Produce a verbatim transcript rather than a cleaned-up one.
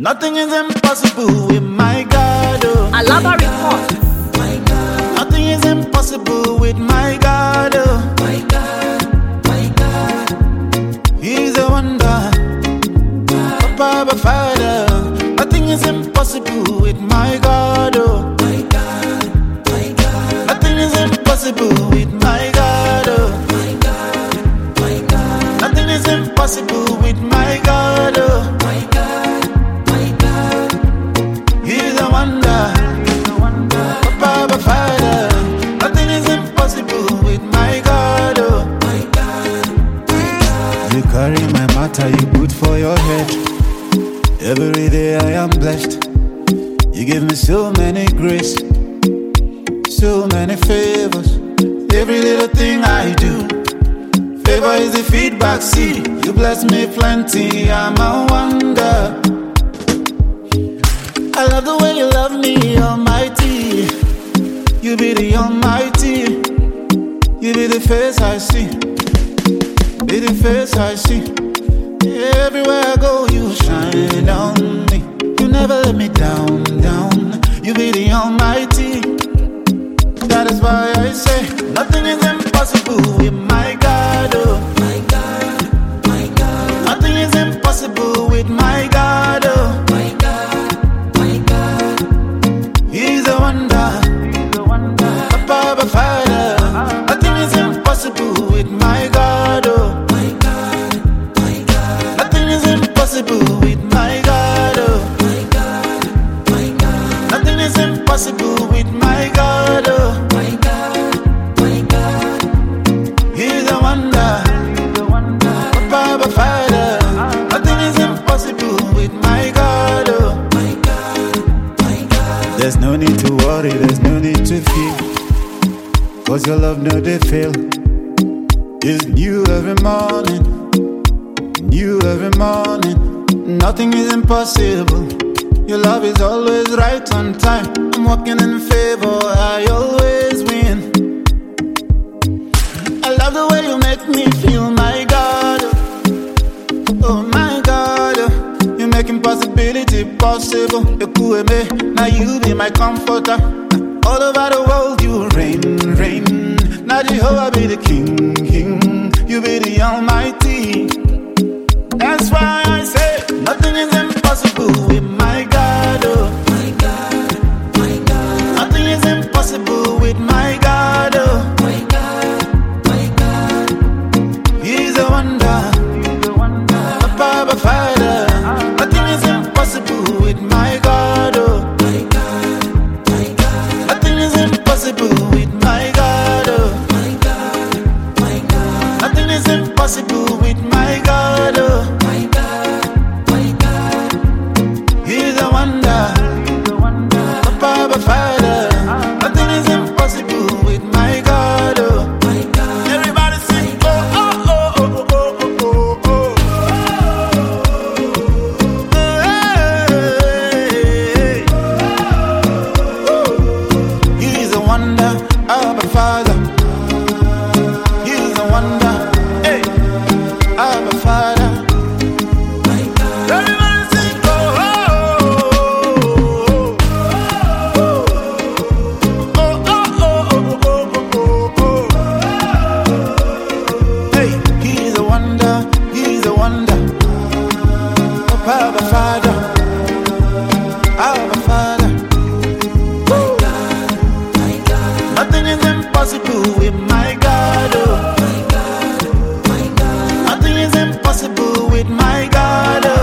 Nothing is impossible with my God. Oh. Alaba report. My God. Nothing is impossible with my God. Oh. My God, my God. He's a wonder. Papa, Father. Nothing is impossible with my God. Oh. My God, my God. Nothing is impossible with my God. Oh. My God, my God. Nothing is impossible with my God. Oh. My God, my God. He's a wonder. Papa, Father. Nothing is impossible with my God. Oh. My God, my God. You carry my matter, you put for your head. Every day I am blessed. You give me so many grace, so many favors. Every little thing I do, favor is the feedback. See, you bless me plenty, I'm a wonder. I love the way you love me, Almighty. You be the Almighty. You be the face I see, be the face I see. Everywhere I go, you shine on me. You never let me down, down. You be the Almighty. That is why I say nothing is impossible with my God. Oh. My God, my God. Nothing is impossible with my God. Oh. My God, my God. He's a wonder. He's a wonder. Papa, Father. Nothing is impossible with my God. Oh. Impossible with my God, oh. My God, my God. Nothing is impossible with my God, oh. My God, my God. He's a wonder, he's a wonder. Papa, Father. Nothing is impossible with my God, oh. My God, my God. There's no need to worry, there's no need to fear, cause your love no they fail. It's new every morning, new every morning. Nothing is impossible. Your love is always right on time. I'm walking in favor, I always win. I love the way you make me feel, my God. Oh my God, you make impossibility possible. You cool me, now you be my comforter. All over the world you reign, reign. Now Jehovah be the King, King. You be the Almighty. That's why I say nothing is impossible with my God. Oh. My God, my God. Nothing is impossible with my God. Oh. My God, my God. He's a wonder. He's a wonder. Papa, Father. Nothing is impossible with my God. Oh. My God, my God. Nothing is impossible with my God. Oh. My God, my God. Nothing is impossible with my God. Oh. Papa, Father, nothing is impossible with my God. Oh. My God. Everybody sing, oh, oh, oh, oh, oh, oh, oh, oh. Hey, oh. He's a wonder, Abba Father. He's a wonder, hey, Abba Father. Abba Father, Abba Father. My God, my God. Nothing is impossible with my God. Oh. My God, my God. Nothing is impossible with my God. Oh.